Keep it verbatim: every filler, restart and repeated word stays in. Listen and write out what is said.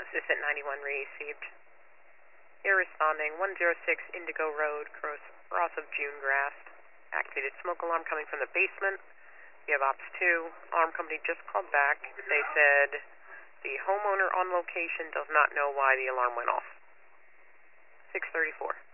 Assistant ninety-one received. You're responding, one oh six Indigo Road, cross, cross of June Grass. Activated smoke alarm coming from the basement. We have Ops two. Alarm company just called back. They said the homeowner on location does not know why the alarm went off. six thirty-four.